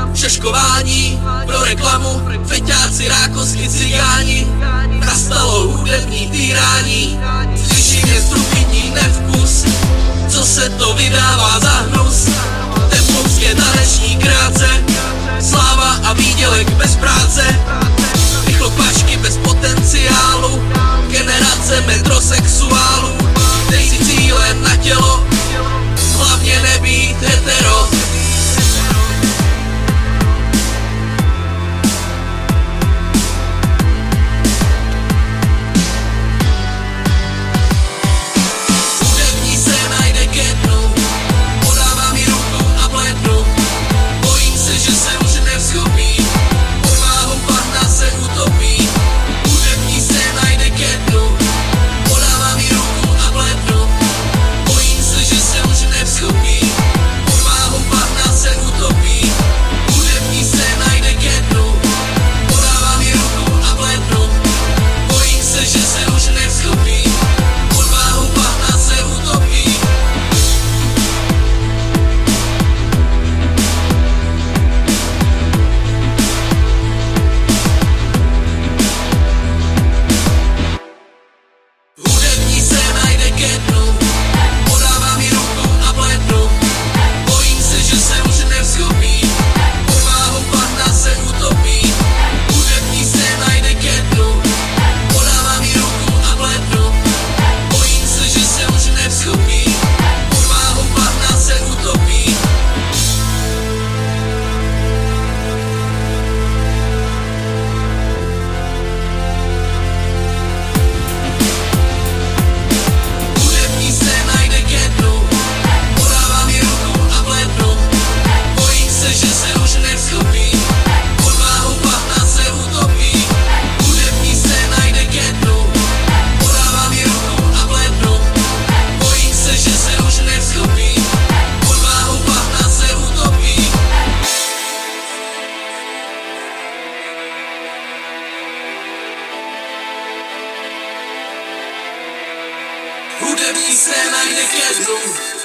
šeškování pro reklamu, feťáci, rákosky, cigáni. Nastalo hudební týrání, slyším je stupidní nevkus. Co se to vydává za hnus? Templovské taneční kráce, sláva a výdělek bez práce. Rychlokvašky bez potenciálu, generace metrosexuálů. Dej si cílem na tělo, hlavně nebýt hetero. Hudební scéna jde ke dnu, podává mi ruku a plédnu. Bojím se, že se už nevzchopí, pod váhou bahna se utopí. Hudební scéna jde ke dnu, podává mi ruku a plédnu. Bojím se, že se už nevzchopí, pod váhou bahna se utopí. Hudební scéna jde ke dnu, podává mi ruku a plédnu. Bojím se, že se už nevzchopí, pod váhou bahna se utopí. Hudební scéna jde ke dnu, podává mi ruku a plédnu. Bojím se, že se už nevzchopí, pod váhou bahna se utopí. Hudební scéna jde ke dnu, podává mi ruku a plédnu. Bojím se, že se už nevzchopí, pod váhou bahna se utopí. Hudební scéna jde ke dnu, podává mi ruku a plédnu. Bojím se, že se už nevzchopí, pod váhou bahna se utopí. Hudební scéna jde ke dnu, podává mi ruku a plédnu. Bojím se, že se už nevzchopí, pod váhou bahna se utopí. Hudební scéna jde ke dnu.